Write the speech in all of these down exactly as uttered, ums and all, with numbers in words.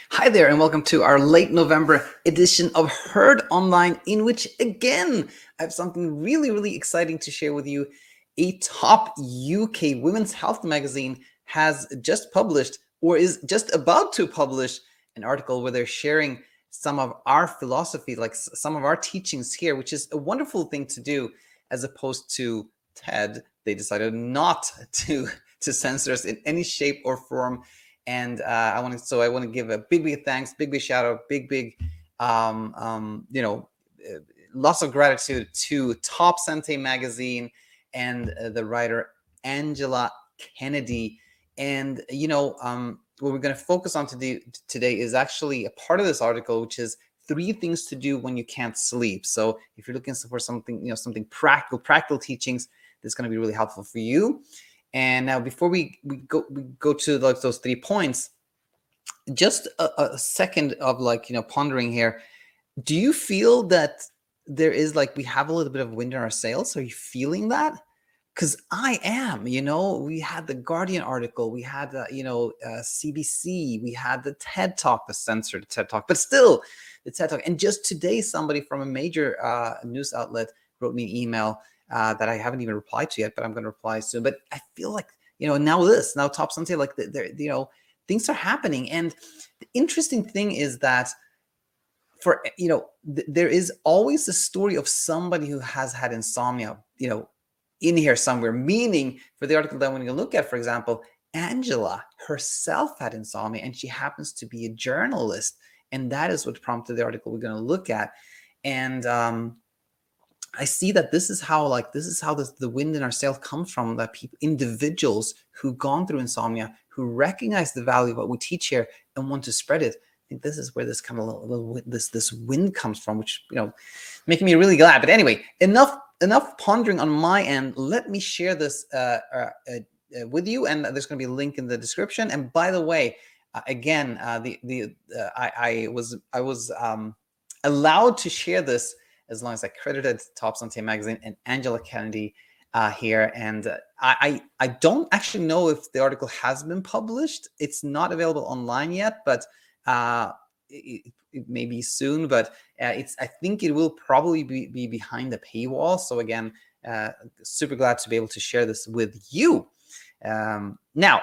Hi there, and welcome to our late November edition of Heard Online, in which, again, I have something really, really exciting to share with you. A top U K women's health magazine has just published, or is just about to publish, an article where they're sharing some of our philosophy, like some of our teachings here, which is a wonderful thing to do, as opposed to TED. They decided not to, to censor us in any shape or form. And uh, I want to, so I want to give a big, big thanks, big, big shout out, big, big, um, um, you know, uh, lots of gratitude to Top Sante magazine and uh, the writer Angela Kennedy. And you know, um, what we're going to focus on today today is actually a part of this article, which is three things to do when you can't sleep. So if you're looking for something, you know, something practical, practical teachings, that's going to be really helpful for you. And now, before we, we go we go to like those three points, just a, a second of like, you know, pondering here. Do you feel that there is like, we have a little bit of wind in our sails? Are you feeling that? Because I am. You know, we had the Guardian article, we had uh, you know uh, C B C, we had the TED Talk, the censored TED Talk, but still the TED Talk. And just today, somebody from a major uh, news outlet wrote me an email uh, that I haven't even replied to yet, but I'm going to reply soon. But I feel like, you know, now this, now Top Sunday, like there, you know, things are happening. And the interesting thing is that, for you know, th- there is always a story of somebody who has had insomnia, you know, in here somewhere. Meaning, for the article that I'm going to look at, for example, Angela herself had insomnia, and she happens to be a journalist, and that is what prompted the article we're going to look at. And um, I see that this is how, like, this is how the, the wind in our sail comes from, that people, individuals who've gone through insomnia, who recognize the value of what we teach here and want to spread it. I think this is where this kind of little, little this this wind comes from, which, you know, making me really glad. But anyway, enough enough pondering on my end. Let me share this uh, uh, uh, with you, and there's going to be a link in the description. And by the way, uh, again, uh, the the uh, I, I was I was um, allowed to share this as long as I credited Top Sante magazine and Angela Kennedy uh, here. And uh, I, I don't actually know if the article has been published. It's not available online yet, but uh, it, it may be soon. But uh, it's I think it will probably be, be behind the paywall. So again, uh, super glad to be able to share this with you. Um, now,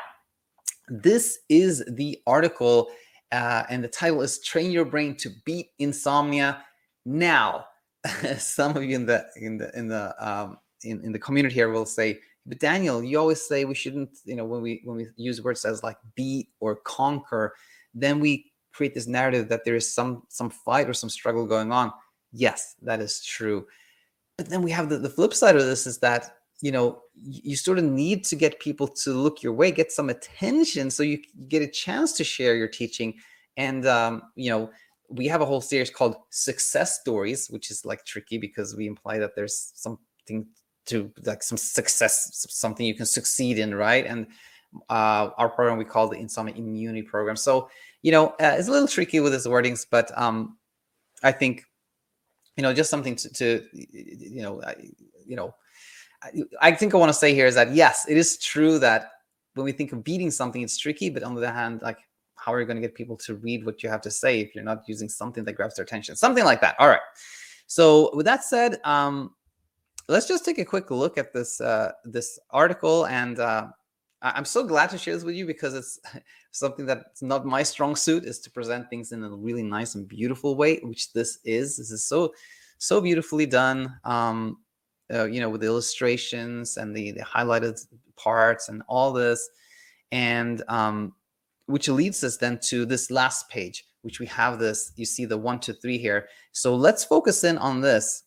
this is the article, uh, and the title is "Train Your Brain to Beat Insomnia." Now, some of you in the in the in the um, in, in the community here will say, "But Daniel, you always say we shouldn't, you know, when we when we use words as like beat or conquer, then we create this narrative that there is some some fight or some struggle going on." Yes, that is true. But then we have the, the flip side of this, is that, you know, you sort of need to get people to look your way, get some attention, so you get a chance to share your teaching. And um, you know, we have a whole series called Success Stories, which is like tricky because we imply that there's something to, like, some success, something you can succeed in, right? And uh, our program we call the Insomnia Immunity Program. So, you know, uh, it's a little tricky with its wordings, but um, I think, you know, just something to, to you know, I, you know, I, I think I want to say here is that, yes, it is true that when we think of beating something, it's tricky. But on the other hand, like, how are you going to get people to read what you have to say if you're not using something that grabs their attention? Something like that. All right. So with that said, um, let's just take a quick look at this uh, this article. And uh, I'm so glad to share this with you, because it's something that's not my strong suit, is to present things in a really nice and beautiful way, which this is. This is so, so beautifully done, um, uh, you know, with the illustrations and the, the highlighted parts and all this. And um, which leads us then to this last page, which we have this, you see the one, two, three here. So let's focus in on this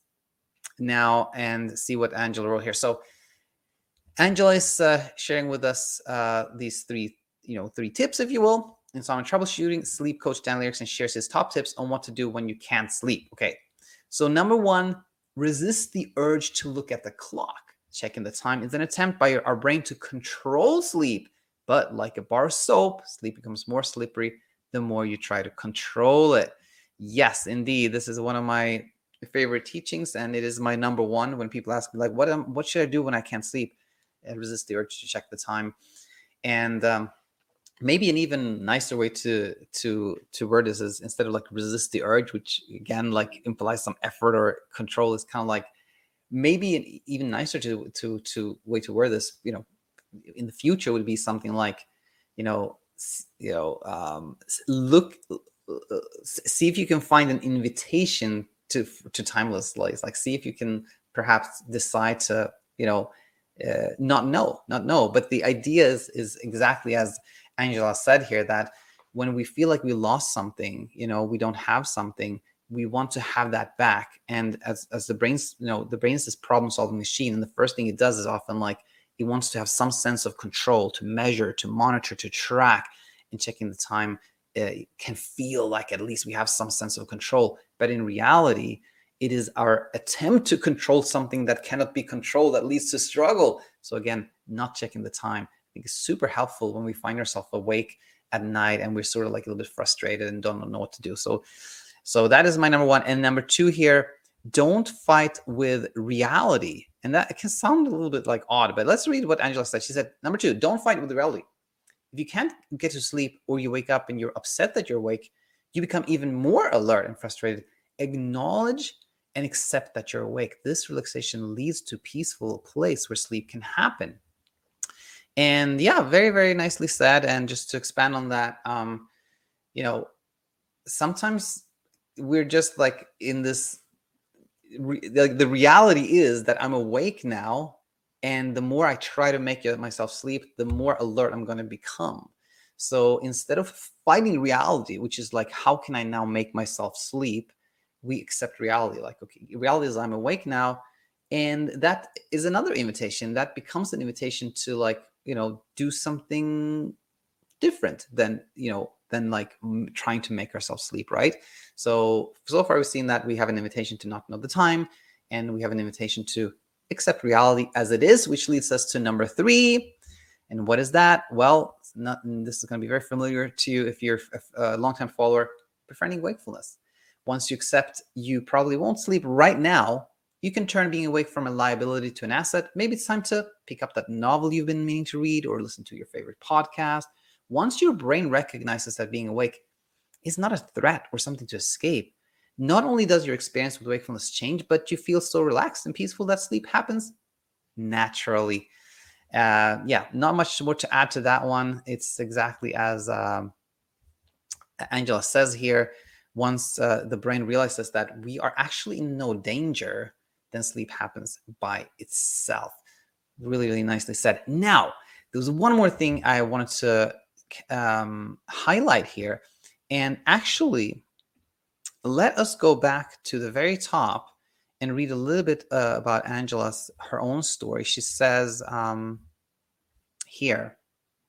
now and see what Angela wrote here. So Angela is uh, sharing with us uh, these three, you know, three tips, if you will. Insomnia troubleshooting. Sleep coach Dan Erickson shares his top tips on what to do when you can't sleep. Okay, so number one, resist the urge to look at the clock. Checking the time is an attempt by our brain to control sleep, but like a bar of soap, sleep becomes more slippery the more you try to control it. Yes, indeed, this is one of my favorite teachings, and it is my number one when people ask me, like, what am, what should I do when I can't sleep? And resist the urge to check the time. And um, maybe an even nicer way to to to word this is, instead of like resist the urge, which again like implies some effort or control, is kind of like maybe an even nicer to to to way to word this, you know, in the future would be something like, you know, you know, um, look, uh, see if you can find an invitation to to timeless life. Like, see if you can perhaps decide to, you know, uh, not know, not know. But the idea is is exactly as Angela said here, that when we feel like we lost something, you know, we don't have something, we want to have that back. And as as the brain's, you know, the brain is this problem solving machine, and the first thing it does is often like it wants to have some sense of control, to measure, to monitor, to track. And checking the time uh, can feel like at least we have some sense of control, but in reality it is our attempt to control something that cannot be controlled that leads to struggle. So again, not checking the time, I think, is super helpful when we find ourselves awake at night and we're sort of like a little bit frustrated and don't know what to do. So so that is my number one. And number two here, don't fight with reality. And that can sound a little bit like odd, but let's read what Angela said. She said, number two, don't fight with reality. If you can't get to sleep, or you wake up and you're upset that you're awake, you become even more alert and frustrated. Acknowledge and accept that you're awake. This relaxation leads to a peaceful place where sleep can happen. And yeah, very, very nicely said. And just to expand on that, um, you know, sometimes we're just like in this, re- the, the reality is that I'm awake now, and the more I try to make myself sleep, the more alert I'm going to become. So instead of fighting reality, which is like, how can I now make myself sleep, we accept reality. Like, okay, reality is I'm awake now. And that is another invitation. That becomes an invitation to, like, you know, do something different than, you know, than like m- trying to make ourselves sleep, right? So, so far we've seen that we have an invitation to not know the time, and we have an invitation to accept reality as it is, which leads us to number three. And what is that? Well, it's not, this is going to be very familiar to you if you're a longtime follower, befriending wakefulness. Once you accept you probably won't sleep right now, you can turn being awake from a liability to an asset. Maybe it's time to pick up that novel you've been meaning to read, or listen to your favorite podcast. Once your brain recognizes that being awake is not a threat or something to escape, not only does your experience with wakefulness change, but you feel so relaxed and peaceful that sleep happens naturally. Uh, yeah, not much more to add to that one. It's exactly as um, Angela says here. Once uh, the brain realizes that we are actually in no danger, then sleep happens by itself. Really, really nicely said. Now, there's one more thing I wanted to um, highlight here. And actually, let us go back to the very top and read a little bit uh, about Angela's, her own story. She says um, here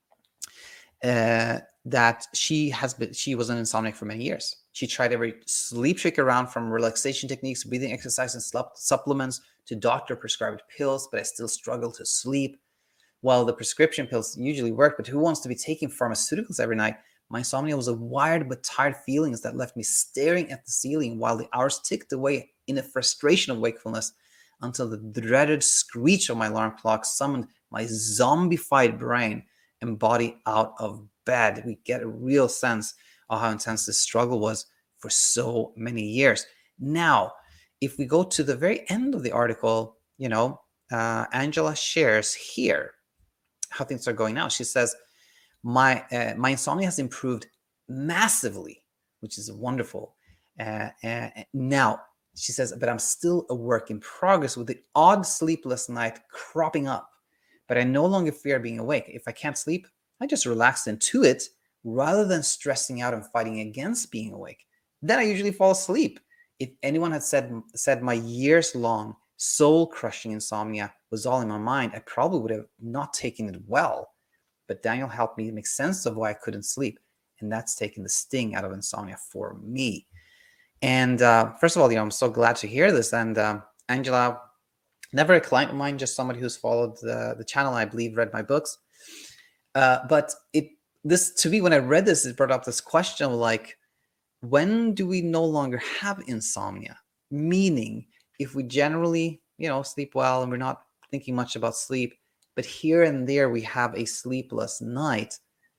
uh, that she has been, she was an insomniac for many years. She tried every sleep trick around, from relaxation techniques, breathing exercise, and supplements to doctor prescribed pills, but I still struggle to sleep. Well, the prescription pills usually work, but who wants to be taking pharmaceuticals every night? My insomnia was a wired but tired feelings that left me staring at the ceiling while the hours ticked away in a frustration of wakefulness, until the dreaded screech of my alarm clock summoned my zombified brain and body out of bed. We get a real sense of how intense this struggle was for so many years. Now, if we go to the very end of the article, you know, uh, Angela shares here how things are going now. She says, my uh, my insomnia has improved massively, which is wonderful. Uh, uh, now, she says, but I'm still a work in progress, with the odd sleepless night cropping up. But I no longer fear being awake. If I can't sleep, I just relax into it rather than stressing out and fighting against being awake. Then I usually fall asleep. If anyone had said said my years-long soul-crushing insomnia was all in my mind, I probably would have not taken it well. But Daniel helped me make sense of why I couldn't sleep, and that's taken the sting out of insomnia for me. And uh, first of all, you know, I'm so glad to hear this. And uh, Angela, never a client of mine, just somebody who's followed the, the channel, I believe, read my books. Uh, but it this to me, when I read this, it brought up this question of like, when do we no longer have insomnia? Meaning, if we generally, you know, sleep well and we're not thinking much about sleep, but here and there we have a sleepless night,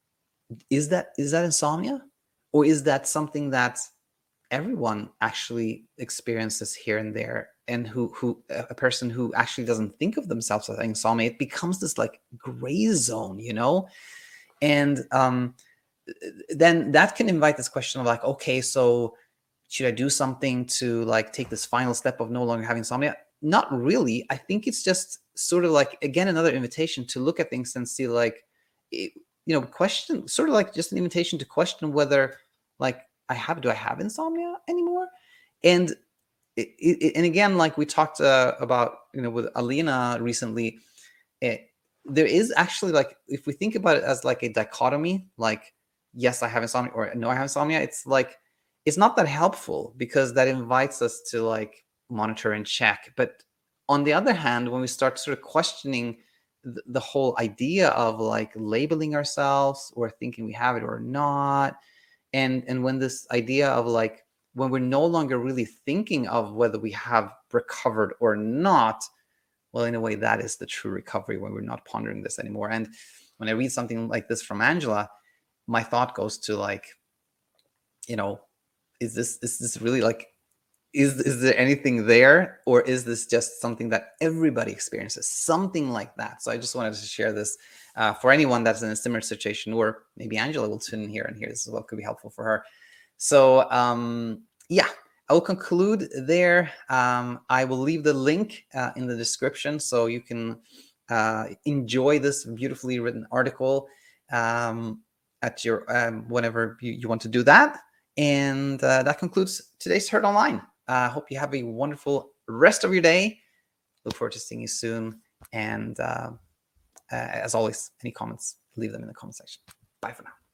is that is that insomnia, or is that something that everyone actually experiences here and there, and who who a person who actually doesn't think of themselves as insomnia, it becomes this like gray zone, you know? And um, then that can invite this question of like, okay, so should I do something to like take this final step of no longer having insomnia? Not really. I think it's just sort of like, again, another invitation to look at things and see like, it, you know, question, sort of like just an invitation to question whether like I have, do I have insomnia anymore? And it, it, and again, like we talked uh, about, you know, with Alina recently, it, there is actually like, if we think about it as like a dichotomy, like, yes, I have insomnia, or no, I have insomnia, it's like, it's not that helpful, because that invites us to like monitor and check. But on the other hand, when we start sort of questioning the, the whole idea of like labeling ourselves or thinking we have it or not, and and when this idea of like, when we're no longer really thinking of whether we have recovered or not, well, in a way, that is the true recovery, when we're not pondering this anymore. And when I read something like this from Angela, my thought goes to like, you know, is this is this really like, is is there anything there, or is this just something that everybody experiences, something like that? So I just wanted to share this uh, for anyone that's in a similar situation, or maybe Angela will tune in here and hear this as well, could be helpful for her. So um, yeah, I will conclude there. Um, I will leave the link uh, in the description, so you can uh, enjoy this beautifully written article um, at your um, whenever you, you want to do that. And uh, that concludes today's Heard Online. I uh, hope you have a wonderful rest of your day. Look forward to seeing you soon. And uh, uh, as always, any comments, leave them in the comment section. Bye for now.